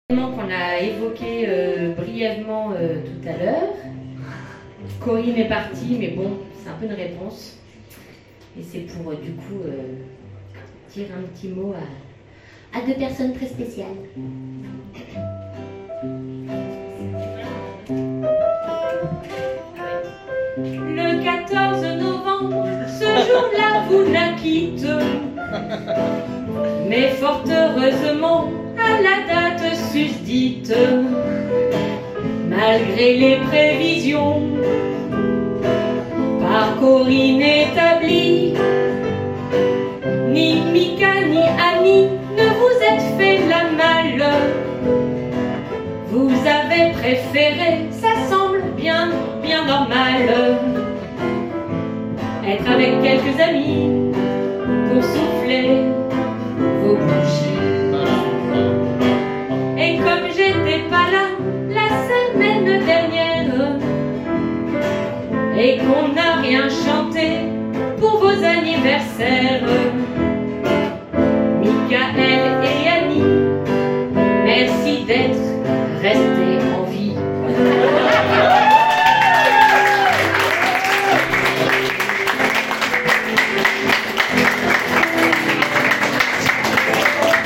Qu'on a évoqué brièvement tout à l'heure. Corinne est partie, mais bon, c'est un peu une réponse. Et c'est pour du coup dire un petit mot à deux personnes très spéciales. Le 14 novembre, ce jour-là vous naquîtes, mais fort heureusement à la date susdite, malgré les prévisions par Corinne établies, ni Mika ni Annie ne vous êtes fait la malle. Vous avez préféré, ça semble bien normal, être avec quelques amis pour souffler vos bougies. Et comme j'étais pas là la semaine dernière et qu'on n'a rien chanté pour vos anniversaires, Mika